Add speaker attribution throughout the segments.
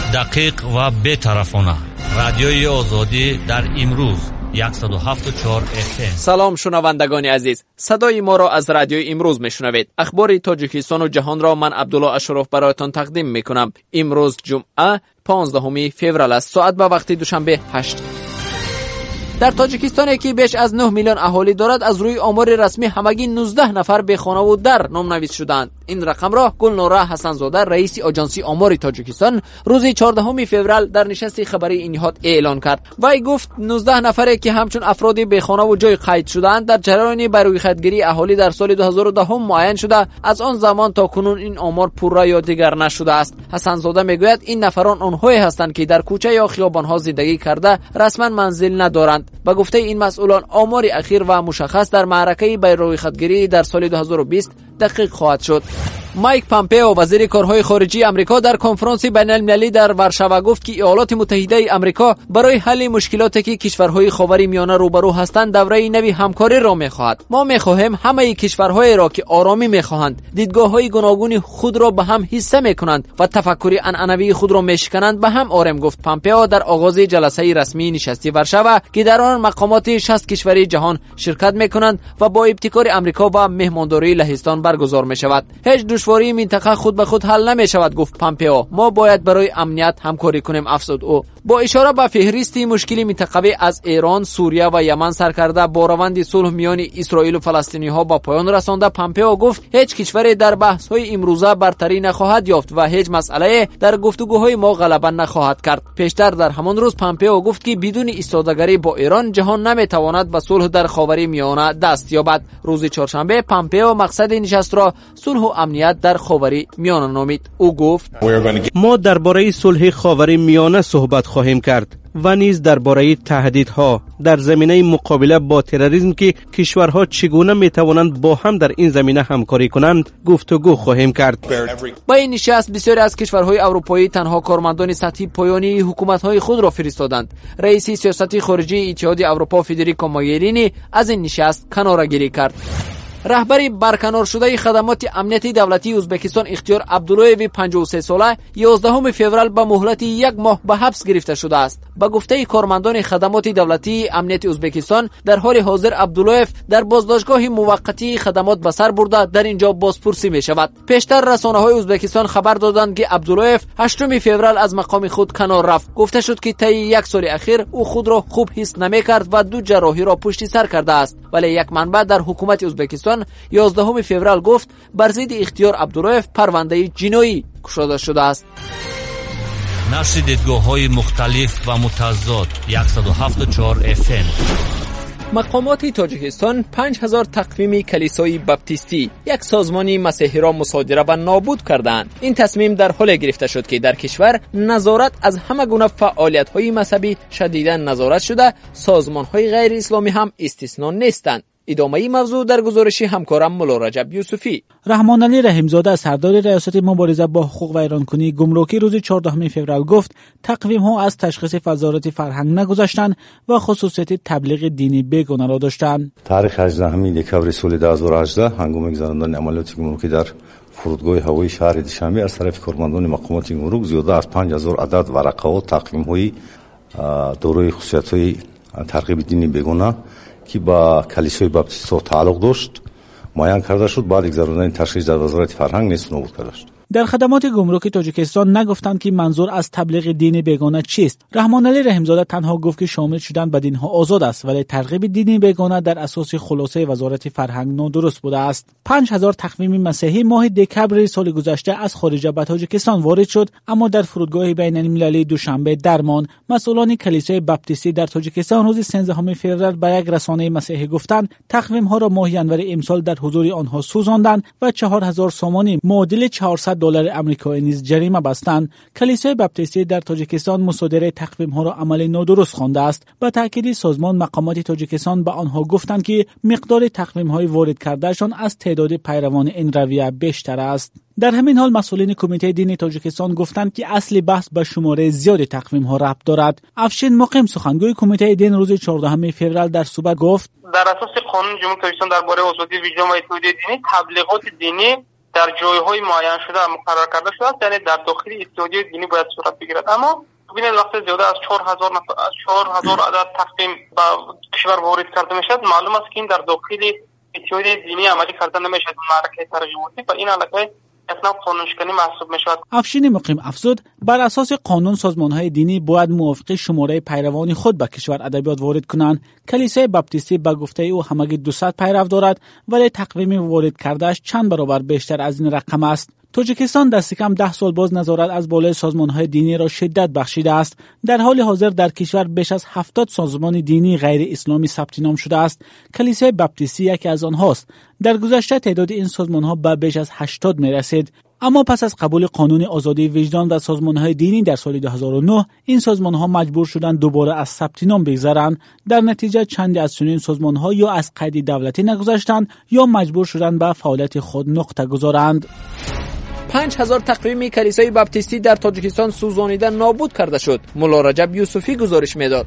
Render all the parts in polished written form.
Speaker 1: دقیق و بی‌طرفانه. رادیوی آزادی در امروز 107.4 FM.
Speaker 2: سلام شنوندگان عزیز، صدای ما را از رادیوی امروز میشنوید. اخبار تاجیکستان و جهان را من عبدالله اشرف برایتان تقدیم میکنم. امروز جمعه 15 فوریه است. ساعت به وقت دوشنبه 8. در تاجیکستان که بیش از 9 میلیون اهالی دارد، از روی آمار رسمی همگی 19 نفر به خانه و در نامنویس شدند. این رقم را گلنوره حسن‌زاده، رئیس آژانسی آمار تاجیکستان، روز 14 فوریه در نشست خبری این نهاد اعلان کرد. وی گفت 19 نفری که همچون افراد به خانه و جای قید شدند در جریان برویخدگیری اهالی در سال 2010 معین شده. از آن زمان تا کنون این آمار پورا یا دیگر نشده است. حسن‌زاده میگوید این نفران آنهایی هستند که در کوچه یا خیابان‌ها زندگی کرده رسما منزل ندارند. با گفته این مسئولان، آمار اخیر و مشخص در معرکه برویخدگیری در سال 2020 دقیق خواهد شد. مایک پامپئو، وزیر کارهای خارجی آمریکا، در کنفرانس بین‌المللی در ورشو گفت که ایالات متحده آمریکا برای حل مشکلاتی که کشورهای خاورمیانه روبرو هستند دوره نوی همکاری را می‌خواهد. ما می‌خواهیم همه کشورهایی را که آرامی می‌خواهند، دیدگاه‌های گوناگون خود را به هم حصه می‌کنند و تفکری عنعنوی خود را می‌شکنند به هم آرام، گفت پامپئو در آغاز جلسه رسمی نشست ورشو که در آن مقامات 60 کشور جهان شرکت می‌کنند و با ابتکار آمریکا و مهمانداری لهستان برگزار می‌شود. هیچ دشواری منطقه خود به خود حل نمی شود، گفت پامپئو. ما باید برای امنیت همکاری کنیم، افزود او. با اشاره به فهرستی مشکلی منطقوی از ایران، سوریه و یمن سر کرده با روند صلح میان اسرائیل و فلسطینی‌ها با پایان رسانده، پامپئو گفت هیچ کشوری در بحث‌های امروزه برتری نخواهد یافت و هیچ مسئله در گفتگوهای ما غلبه نخواهد کرد. پیشتر در همان روز پامپئو گفت که بدون ایستادگی با ایران جهان نمیتواند به صلح در خاورمیانه دست یابد. روز چهارشنبه پامپئو مقصد نشست را صلح و امنیت در خاورمیانه نامید. او گفت
Speaker 3: ما درباره صلح خاورمیانه صحبت خواهیم کرد و نیز درباره تهدیدها در زمینه مقابله با تروریسم که کشورها چگونه میتوانند با هم در این زمینه همکاری کنند گفتگو خواهیم کرد.
Speaker 2: با این نشست بسیاری از کشورهای اروپایی تنها کارمندان سطحی پایانی حکومت‌های خود را فرستادند. رئیس سیاست خارجی اتحادیه اروپا فدریکو موگرینی از این نشست کناره‌گیری کرد. رهبر برکنار شده خدمات امنیتی دولتی ازبکستان اختیار عبداللهوی 53 ساله 11 فوریه به مهلت 1 ماه به حبس گرفته شده است. با گفته کارمندان خدمات دولتی امنیتی ازبکستان، در حال حاضر عبداللهو در بازداشتگاه موقتی خدمات به سر برده در اینجا بازپرسی می شود. پیشتر رسانه‌های ازبکستان خبر دادند که عبداللهو 8 فوریه از مقام خود کنار رفت. گفته شد که طی 1 سال اخیر او خود را خوب حس نمی کرد و 2 جراحی را پشت سر کرده است. ولی یک منبع در حکومت ازبکستان 11 فوریه گفت بر ضد اختیار عبداللهو پرونده جنایی گشوده شده است.
Speaker 1: نشر دیدگاه‌های مختلف و متضاد 107.4 FM.
Speaker 2: مقامات تاجیکستان 5000 تقویم کلیسای بپتیستی، یک سازمانی مسیحی را مصادره و نابود کردند. این تصمیم در حال گرفته شد که در کشور نظارت از همه گونه فعالیت‌های مذهبی شدیداً نظارت شده، سازمان‌های غیر اسلامی هم استثنا نیستند. ادامه این موضوع در گزارش همکارم مولا رجب یوسفی.
Speaker 4: رحمان علی رحیمزاده، سردار ریاست مبارزه با حقوق و ایرانکنی گمرکی، روز 14 فوریه گفت تقویم ها از تشخیص وزارت فرهنگ نگذشتند و خصوصیت تبلیغ دینی بیگانه را داشتند.
Speaker 5: تاریخ 18 دکامبر سال 2018 هنگام گذراندن عملیات گمرکی در فرودگاه هوایی شهر دوشنبه از طرف کارمندان مقامات گمرک زیاده از 5000 عدد ورقه و تقویم های دارای خصوصیت های ترغیب دینی بیگانه که با کلیسای بپتیست تعلق داشت معین کرده شد. بعد گذراندن تشخیص در وزارت فرهنگ نیز نابود کرده شد.
Speaker 4: در خدمات گمرک تاجیکستان نگفتند که منظور از تبلیغ دین بیگانه چیست. رحمان علی رحیمزاده تنها گفت که شامل شدن به دینها آزاد است، ولی ترغیب دینی بیگانه در اساس خلاصه وزارت فرهنگ نادرست بوده است. 5000 تقویم مسیحی ماه دکامبر سال گذشته از خارج به تاجیکستان وارد شد، اما در فرودگاه بین‌المللی دوشنبه درمان مسئولان کلیسای بپتیستی در تاجیکستان روز 13 فوریه به یک رسانه مسیحی گفتند تقویم ها را ماه ینور امسال در حضور آنها سوزاندند و 4000 سومانی معادل $400 آمریکایی نیز جریمه بستند. کلیسای بپتیستی در تاجیکستان مصادره تقویم ها را عمل نادرست خوانده است. با تاکید سازمان مقامات تاجیکستان به آنها گفتند که مقدار تقویم های وارد کردهشان از تعداد پیروان این رویه بیشتر است. در همین حال مسئولین کمیته دینی تاجیکستان گفتند که اصل بحث به شماره زیاد تقویم ها ربط دارد. افشین مقیم، سخنگوی کمیته دین، روز 14 فوریه در صحبت گفت
Speaker 6: در اساس قانون جمهوری تاجیکستان درباره آزادی ویژه و اتحادیه دینی، تبلیغات دینی در جایهای معین شده مقرر کرده شده است، یعنی در داخل اتحادیه دینی باید صورت بگیرد. اما ببینید وقتی زیاده از 4000 عدد تقویم به کشور وارد کرده میشد، معلوم است که این در داخل اتحادیه دینی عملی کرده نمیشد. معرکه ترغیباتی و این علاقه اصلا قانونشکنی محسوب میشود.
Speaker 4: افشین مقیم افزود بر اساس قانون سازمان‌های دینی باید موافق شماره پیروان خود به کشور ادبیات وارد کنند. کلیسای بپتیستی به گفته او همگی 200 پیرو دارد، ولی تقویم وارد کردهش چند برابر بیشتر از این رقم است. تاجیکستان دست کم 10 سال باز نظارت از بالای سازمان‌های دینی را شدت بخشیده است. در حال حاضر در کشور بیش از 70 سازمان دینی غیر اسلامی ثبت نام شده است. کلیسای بپتیستی یکی از آنهاست. در گذشته تعداد این سازمان‌ها به بیش از 80 می‌رسید. اما پس از قبول قانون آزادی وجدان و سازمان‌های دینی در سال 2009 این سازمان‌ها مجبور شدند دوباره از ثبت نام بگذرند. در نتیجه چندی از چنین سازمان‌ها یا از قید دولتی نگذشتند یا مجبور شدند به فعالیت خود نقطه گذارند.
Speaker 2: 5000 تقویم کلیسای بپتیستی در تاجیکستان سوزانیده نابود کرده شد. مولا رجب یوسفی گزارش میداد.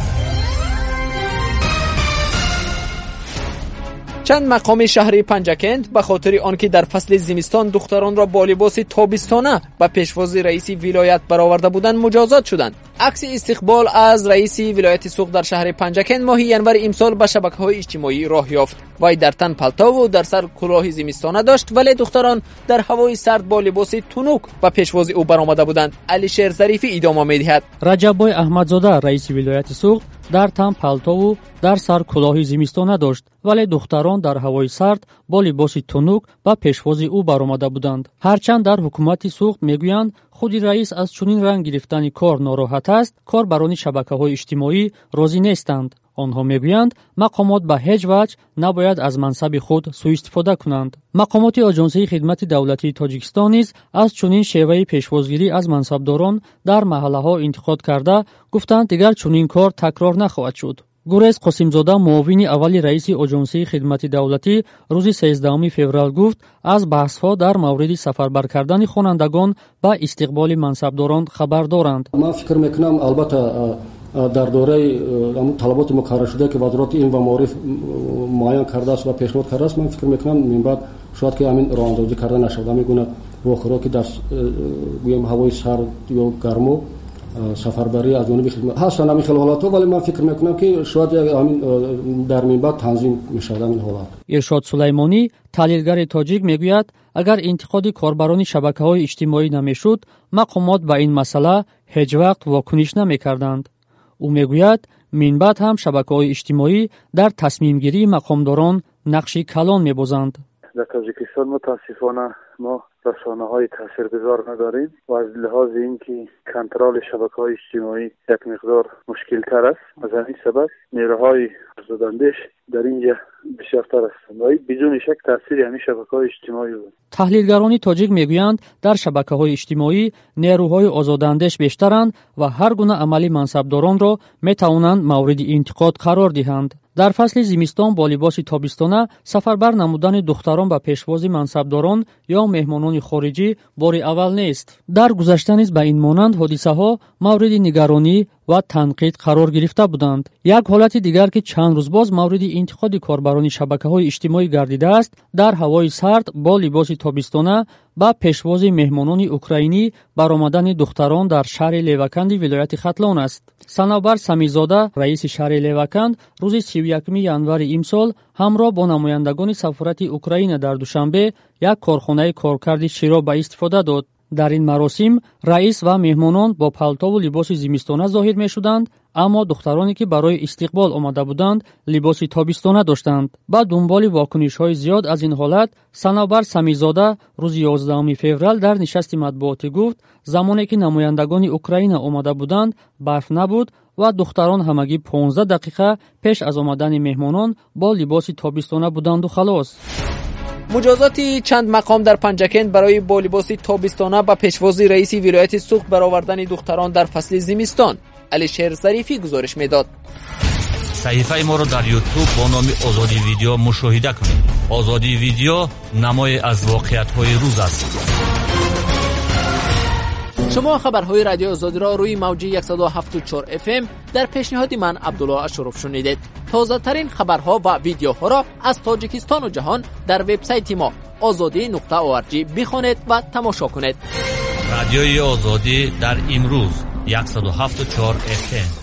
Speaker 2: چند مقام شهری پنجکند به خاطر آنکه در فصل زمستان دختران را با لباس تابستانه به پیشواز رئیس ولایت برآورده بودند مجازات شدند. عکس استقبال از رئیس ولایت سوق در شهر پنجکند ماه ینور امسال به شبکه‌های اجتماعی راه یافت. وی در تن پالتو و در سر کلاه زمستانه داشت، ولی دختران در هوای سرد با لباس تونوک به پیشواز او برآمده بودند. علی شیر ظریفی ادامه می‌دهد.
Speaker 7: رجب‌بای احمدزاده رئیس ولایت سوق در تن پالتو و در سر کلاه زمستانه داشت، ولی دختران در هوای سرد با لباس تونوک به پیشواز او برآمده بودند. هرچند در حکومت سوق میگویند خود رئیس از چنین رنگ گرفتن کار ناراحت است، کاربران شبکه‌های اجتماعی راضی نیستند. آنها میگویند مقامات به هیچ وجه نباید از منصب خود سوء استفاده کنند. مقامات آژانسی خدمت دولتی تاجیکستان نیز از چنین شیوه پیشوازگیری از منصبداران در محله‌ها انتقاد کرده گفتند دیگر چنین کار تکرار نخواهد شد. گوریز قاسمزاده معاون اول رئیس آژانسی خدمت دولتی روز 13 فوریه گفت از بحث‌ها در مورد سفربر کردن خوانندگان به استقبال منصبداران خبر دارند.
Speaker 8: من فکر میکنم البته در دوره طلبات مقرر شده که وزارت علم و معارف معین کرده است و پیشنهاد کرده است، من فکر میکنم من بعد شاید که همین راهاندازی کرده نشود. میگونه واخرا که در گویم هوای سرد یا گرمو سفربری از جانب خدمت هستن همین حالات، ولی من فکر میکنم که شاید همین در من بعد تنظیم میشود همین حالات.
Speaker 7: ارشاد سلیمانی تحلیلگر تاجیک میگوید اگر انتقاد کاربران شبکه‌های اجتماعی نمیشد مقامات به این مسئله هیچ وقت واکنش نمیکردند. او میگوید من بعد هم شبکه‌های اجتماعی در تصمیم گیری مقامداران نقشی کلان می‌بازند.
Speaker 9: در تاجیکستان متاسفانه ما رسانه‌های تاثیرگذار نداریم و از لحاظ اینکه کنترل شبکه‌های اجتماعی یک مقدار مشکل‌تر است، از همین سبب نیروهای آزاداندیش در اینجا بیشتر هستند و بدون شک تاثیر همین شبکه‌های اجتماعی بود.
Speaker 7: تحلیلگران تاجیک میگویند در شبکه‌های اجتماعی نیروهای آزاداندیش بیشترند و هر گونه عملی منصبداران را میتوانند مورد انتقاد قرار دهند. در فصل زمستان با لباس تابستانه سفربر نمودن دختران به پیشواز منصبداران یا مهمانان خارجی بار اول نیست. در گذشته نیز به این مانند حادثه‌ها مورد نگرانی و تنقید قرار گرفته بودند. یک حالت دیگر که چند روز باز مورد انتقاد کاربران شبکه‌های اجتماعی گردیده است، در هوای سرد با لباس تابستانه با پیشواز مهمانان اوکراینی برآمدن دختران در شهر لیوکند ولایت ختلان است. صنوبر سمیزاده رئیس شهر لیوکند روز 31 ینور امسال همراه با نمایندگان سفارت اوکراین در دوشنبه یک کارخانه کارکرد شیراب به استفاده داد. در این مراسم رئیس و مهمانان با پالتو و لباس زمستانه ظاهر می شدند، اما دخترانی که برای استقبال آمده بودند لباس تابستانه داشتند. با دنبال واکنش‌های زیاد از این حالت صنوبر سمیزاده روز 11 فوریه در نشست مطبوعاتی گفت زمانی که نمایندگان اوکراین آمده بودند برف نبود و دختران همگی 15 دقیقه پیش از آمدن مهمانان با لباس تابستانه بودند و خلاص.
Speaker 2: مجازاتی چند مقام در پنجکند برای با لباس تابستانه به پیشواز رئیس ولایت سوق برآوردن دختران در فصل زمستان. علی شیر ظریفی گزارش میداد.
Speaker 1: صحیفه ما رو در یوتیوب با نام آزادی ویدیو مشاهده کنید. آزادی ویدیو نمای از واقعیت‌های روز است.
Speaker 2: شما خبرهای رادیو آزادی را روی موج 107.4 FM در پیشنهاد من عبدالله اشرف شنیدید. تازه ترین خبرها و ویدیوها را از تاجیکستان و جهان در وبسایت ما azadi.org بخوانید و تماشا کنید.
Speaker 1: رادیوی آزادی در امروز 107.4 FM.